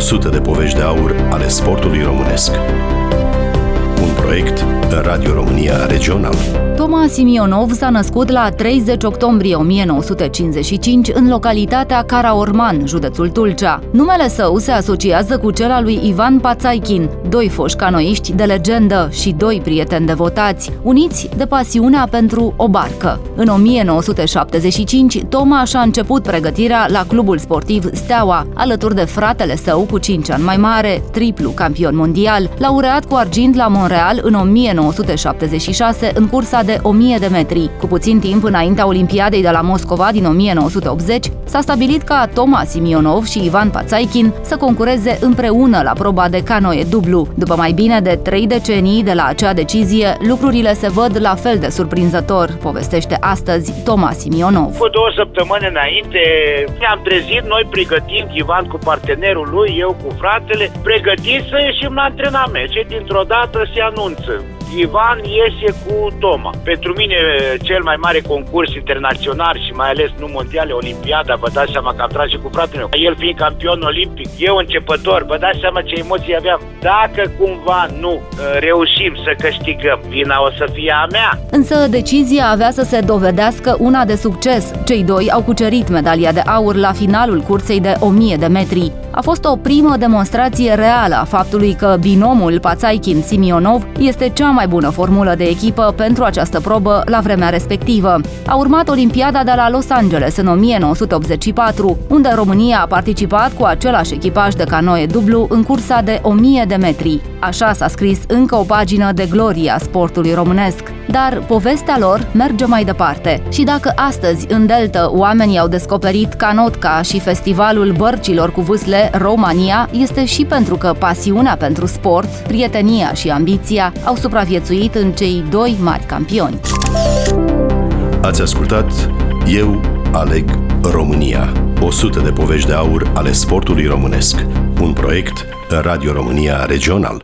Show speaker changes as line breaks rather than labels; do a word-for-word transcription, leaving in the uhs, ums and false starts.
o sută de povești de aur ale sportului românesc. Un proiect Radio România Regional.
Toma Simionov s-a născut la treizeci octombrie o mie nouă sute cincizeci și cinci în localitatea Caraorman, județul Tulcea. Numele său se asociază cu cel al lui Ivan Pațaichin, doi foști canoiști de legendă și doi prieteni devotați, uniți de pasiunea pentru o barcă. În o mie nouă sute șaptezeci și cinci, Toma și-a început pregătirea la clubul sportiv Steaua, alături de fratele său cu cinci ani mai mare, triplu campion mondial, laureat cu argint la Montreal în o mie nouă sute șaptezeci și șase în cursa de o mie de metri. Cu puțin timp înaintea Olimpiadei de la Moscova din o mie nouă sute optzeci, s-a stabilit ca Toma Simionov și Ivan Pațaichin să concureze împreună la proba de canoe dublu. După mai bine de trei decenii de la acea decizie, lucrurile se văd la fel de surprinzător, povestește astăzi Toma Simionov.
Cu două săptămâni înainte ne-am trezit noi pregătind, Ivan cu partenerul lui, eu cu fratele, pregătiți să ieșim la antrenament și dintr-o dată se anunță: Ivan iese cu Toma. Pentru mine cel mai mare concurs internațional și mai ales nu mondiale, Olimpiada, vă dați seama că am tras și cu fratele meu. El fiind campion olimpic, eu începător, vă dați seama ce emoții aveam. Dacă cumva nu reușim să câștigăm, vina o să fie a mea.
Însă decizia avea să se dovedească una de succes. Cei doi au cucerit medalia de aur la finalul cursei de o mie de metri. A fost o primă demonstrație reală a faptului că binomul Pațaichin-Simionov este cea mai bună formulă de echipă pentru această probă la vremea respectivă. A urmat Olimpiada de la Los Angeles în o mie nouă sute optzeci și patru, unde România a participat cu același echipaj de canoe dublu în cursa de o mie de metri. Așa s-a scris încă o pagină de glorie a sportului românesc. Dar povestea lor merge mai departe. Și dacă astăzi în Delta oamenii au descoperit Canotca și festivalul bărcilor cu vâsle România, este și pentru că pasiunea pentru sport, prietenia și ambiția au supraviețuit în cei doi mari campioni.
Ați ascultat Eu aleg România, o sută de povești de aur ale sportului românesc. Un proiect Radio România Regional.